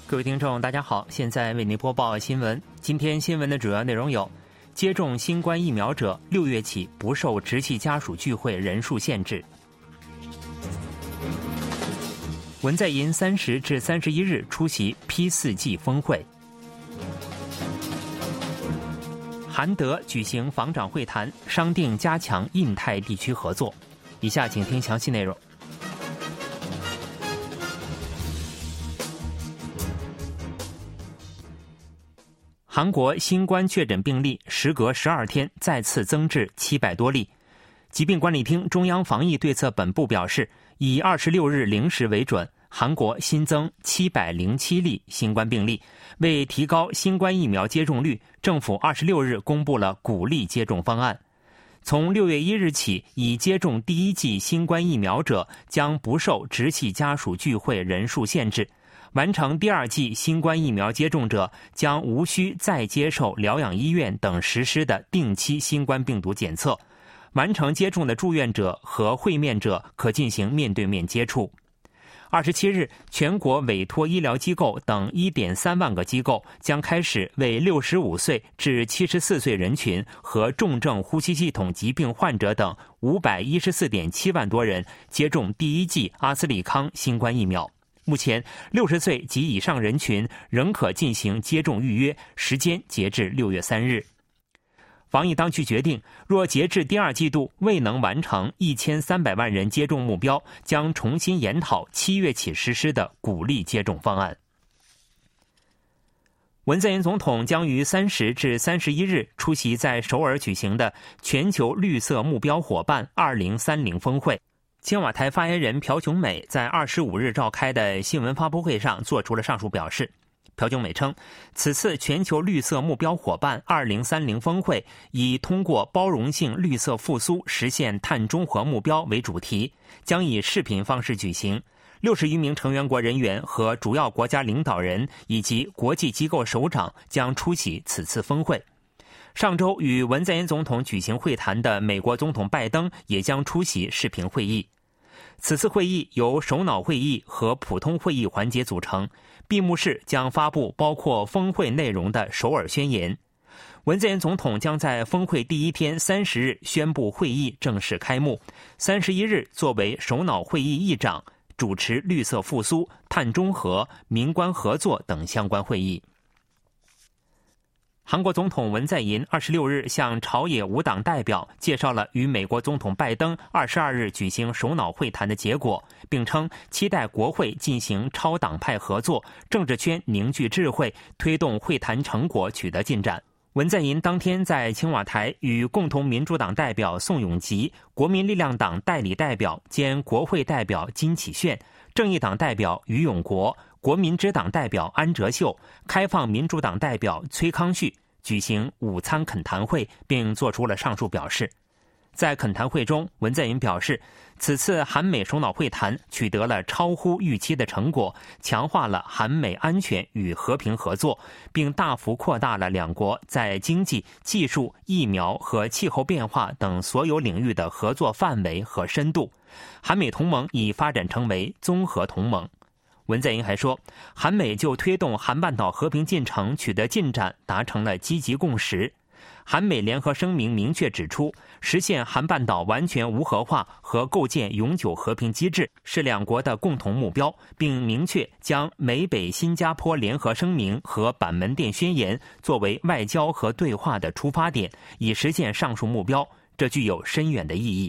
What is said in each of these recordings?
各位听众大家好，现在为您播报新闻。今天新闻的主要内容有：接种新冠疫苗者6月起不受直系家属聚会人数限制；文在寅30至31日出席 P4G 峰会；韩德举行防长会谈，商定加强印太地区合作。以下请听详细内容。韩国新冠确诊病例时隔12天再次增至700多例。疾病管理厅中央防疫对策本部表示，以26日0时为准，韩国新增707例新冠病例。为提高新冠疫苗接种率，政府26日公布了鼓励接种方案。从6月1日起，已接种第一剂新冠疫苗者将不受直系家属聚会人数限制。完成第二剂新冠疫苗接种者将无需再接受疗养医院等实施的定期新冠病毒检测。完成接种的住院者和会面者可进行面对面接触。27日，全国委托医疗机构等 1.3 万个机构将开始为65岁至74岁人群和重症呼吸系统疾病患者等 514.7 万多人接种第一剂阿斯利康新冠疫苗。目前60岁及以上人群仍可进行接种预约，时间截至6月3日。防疫当局决定，若截至第二季度未能完成1300万人接种目标，将重新研讨7月起实施的鼓励接种方案。文在寅总统将于30至31日出席在首尔举行的全球绿色目标伙伴2030峰会。青瓦台发言人朴槿美在25日召开的新闻发布会上做出了上述表示。朴槿美称，此次全球绿色目标伙伴2030峰会以通过包容性绿色复苏实现碳中和目标为主题，将以视频方式举行。60余名成员国人员和主要国家领导人以及国际机构首长将出席此次峰会。上周与文在寅总统举行会谈的美国总统拜登也将出席视频会议。此次会议由首脑会议和普通会议环节组成，闭幕式将发布包括峰会内容的首尔宣言。文在寅总统将在峰会第一天30日宣布会议正式开幕，31日作为首脑会议议长，主持绿色复苏、碳中和、民官合作等相关会议。韩国总统文在寅26日向朝野5党代表介绍了与美国总统拜登22日举行首脑会谈的结果，并称期待国会进行超党派合作，政治圈凝聚智慧，推动会谈成果取得进展。文在寅当天在青瓦台与共同民主党代表宋永吉、国民力量党代理代表兼国会代表金启炫、正义党代表于永国、国民之党代表安哲秀、开放民主党代表崔康旭举行午餐恳谈会，并做出了上述表示。在恳谈会中，文在寅表示，此次韩美首脑会谈取得了超乎预期的成果，强化了韩美安全与和平合作，并大幅扩大了两国在经济、技术、疫苗和气候变化等所有领域的合作范围和深度。韩美同盟已发展成为综合同盟。文在寅还说，韩美就推动韩半岛和平进程取得进展达成了积极共识。韩美联合声明明确指出，实现韩半岛完全无核化和构建永久和平机制是两国的共同目标，并明确将美北新加坡联合声明和板门店宣言作为外交和对话的出发点，以实现上述目标，这具有深远的意义。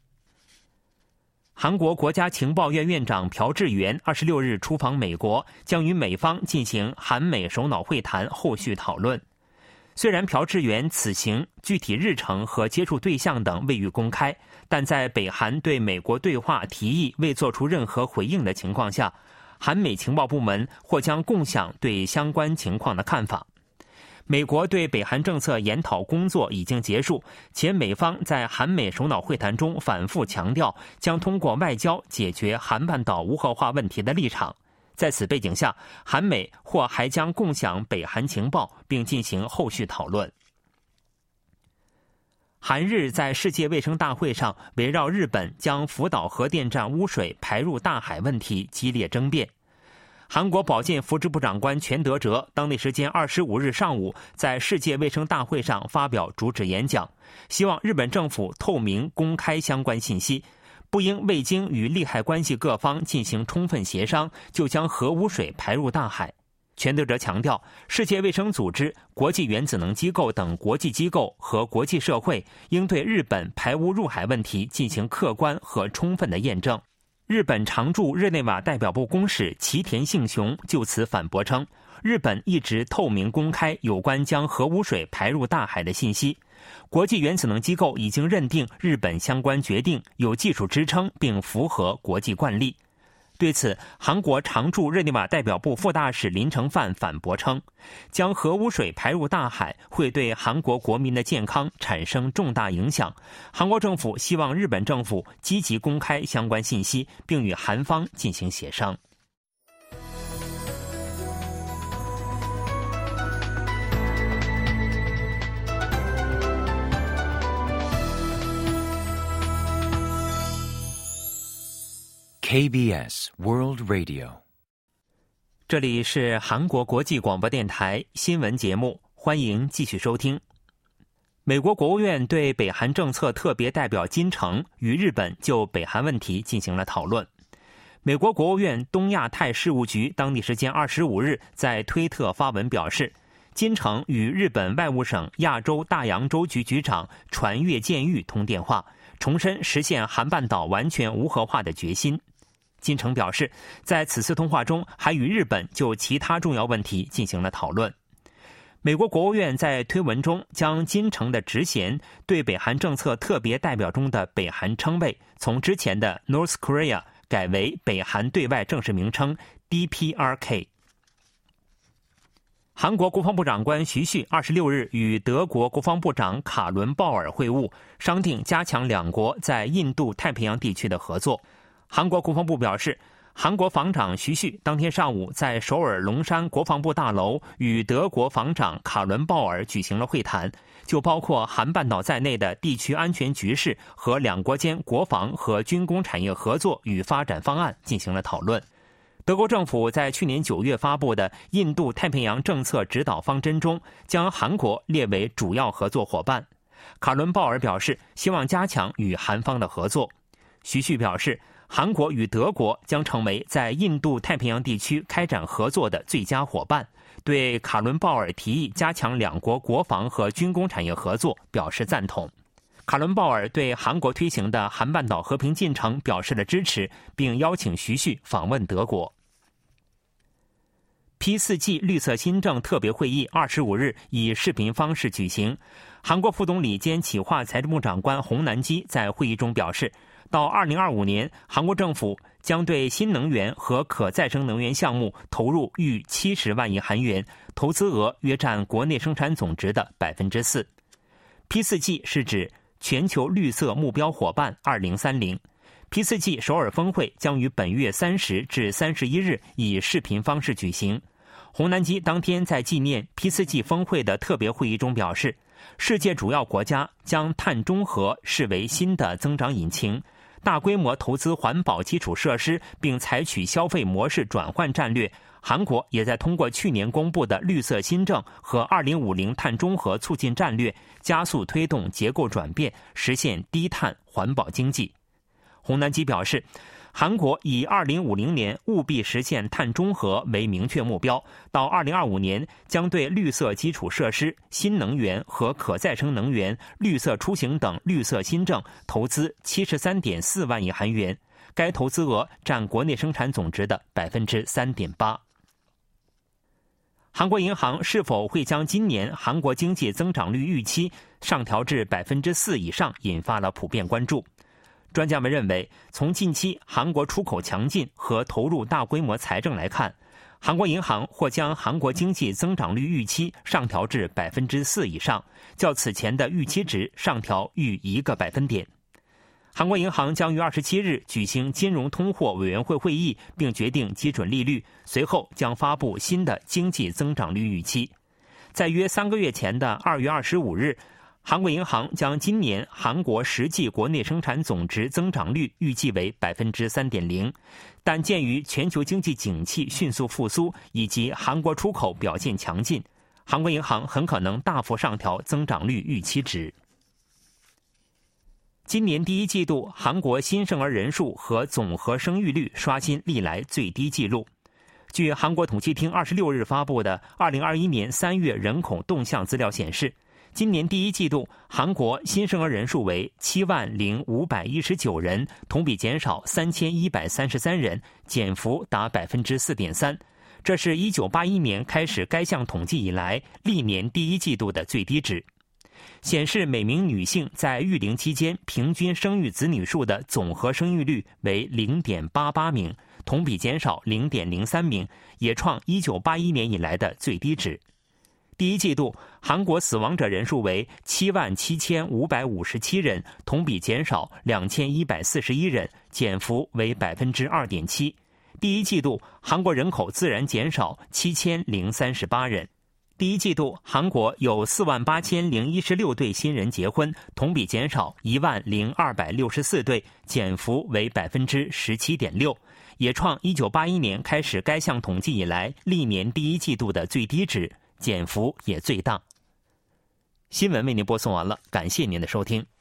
韩国国家情报院院长朴智元26日出访美国，将与美方进行韩美首脑会谈后续讨论。虽然朴智元此行具体日程和接触对象等未予公开，但在北韩对美国对话提议未做出任何回应的情况下，韩美情报部门或将共享对相关情况的看法。美国对北韩政策研讨工作已经结束，且美方在韩美首脑会谈中反复强调将通过外交解决韩半岛无核化问题的立场。在此背景下，韩美或还将共享北韩情报，并进行后续讨论。韩日在世界卫生大会上围绕日本将福岛核电站污水排入大海问题激烈争辩。 韩国保健福祉部长官全德哲当地时间25日上午在世界卫生大会上发表主旨演讲，希望日本政府透明公开相关信息，不应未经与利害关系各方进行充分协商就将核污水排入大海。全德哲强调，世界卫生组织、国际原子能机构等国际机构和国际社会应对日本排污入海问题进行客观和充分的验证。日本常驻日内瓦代表部公使崎田幸雄就此反驳称，日本一直透明公开有关将核污水排入大海的信息，国际原子能机构已经认定日本相关决定有技术支撑并符合国际惯例。对此，韩国常驻日内瓦代表部副大使林成范反驳称，将核污水排入大海会对韩国国民的健康产生重大影响。韩国政府希望日本政府积极公开相关信息，并与韩方进行协商。 KBS World Radio， 这里是韩国国际广播电台新闻节目，欢迎继续收听。美国国务院对北韩政策特别代表金城与日本就北韩问题进行了讨论。美国国务院东亚太事务局当地时间25日在推特发文表示，金城与日本外务省亚洲大洋洲局局长船越健裕通电话，重申实现韩半岛完全无核化的决心。金城表示，在此次通话中还与日本就其他重要问题进行了讨论。美国国务院在推文中将金城的职衔对北韩政策特别代表中的北韩称谓从之前的 North Korea 改为北韩对外正式名称 DPRK。 韩国国防部长官徐旭26日与德国国防部长卡伦鲍尔会晤，商定加强两国在印度太平洋地区的合作。韩国国防部表示，韩国防长徐旭当天上午在首尔龙山国防部大楼与德国防长卡伦鲍尔举行了会谈，就包括韩半岛在内的地区安全局势和两国间国防和军工产业合作与发展方案进行了讨论。德国政府在去年9月发布的印度太平洋政策指导方针中，将韩国列为主要合作伙伴。卡伦鲍尔表示，希望加强与韩方的合作。徐旭表示，韩国与德国将成为在印度太平洋地区开展合作的最佳伙伴，对卡伦鲍尔提议加强两国国防和军工产业合作表示赞同。卡伦鲍尔对韩国推行的韩半岛和平进程表示了支持，并邀请徐旭访问德国。P4G 绿色新政特别会议25日以视频方式举行。韩国副总理兼企划财政部长官洪南基在会议中表示，到2025年，韩国政府将对新能源和可再生能源项目投入逾70万亿韩元，投资额约占国内生产总值的 4%。 P4G 是指全球绿色目标伙伴2030。 P4G 首尔峰会将于本月30至31日以视频方式举行。洪南基当天在纪念 P4G 峰会的特别会议中表示，世界主要国家将碳中和视为新的增长引擎，大规模投资环保基础设施，并采取消费模式转换战略。韩国也在通过去年公布的绿色新政和2050碳中和促进战略，加速推动结构转变，实现低碳环保经济。洪南基表示，韩国以2050年务必实现碳中和为明确目标，到2025年将对绿色基础设施、新能源和可再生能源、绿色出行等绿色新政投资73.4万亿韩元，该投资额占国内生产总值的 3.8%。韩国银行是否会将今年韩国经济增长率预期上调至 4% 以上，引发了普遍关注。专家们认为，从近期韩国出口强劲和投入大规模财政来看，韩国银行或将韩国经济增长率预期上调至 4% 以上，较此前的预期值上调逾1个百分点。韩国银行将于27日举行金融通货委员会会议，并决定基准利率，随后将发布新的经济增长率预期。在约3个月前的2月25日， 韩国银行将今年韩国实际国内生产总值增长率预计为 3.0%， 但鉴于全球经济景气迅速复苏以及韩国出口表现强劲，韩国银行很可能大幅上调增长率预期值。今年第一季度，韩国新生儿人数和总和生育率刷新历来最低纪录。据韩国统计厅26日发布的2021年3月人口动向资料显示，今年第一季度，韩国新生儿人数为70519人，同比减少3133人，减幅达 4.3%。这是1981年开始该项统计以来历年第一季度的最低值。显示每名女性在育龄期间平均生育子女数的总和生育率为 0.88 名，同比减少 0.03 名，也创1981年以来的最低值。第一季度，韩国死亡者人数为77557人，同比减少2141人，减幅为 2.7%。第一季度，韩国人口自然减少7038人。第一季度，韩国有48016对新人结婚，同比减少10264对，减幅为 17.6%， 也创1981年开始该项统计以来历年第一季度的最低值，减幅也最大。新闻为您播送完了，感谢您的收听。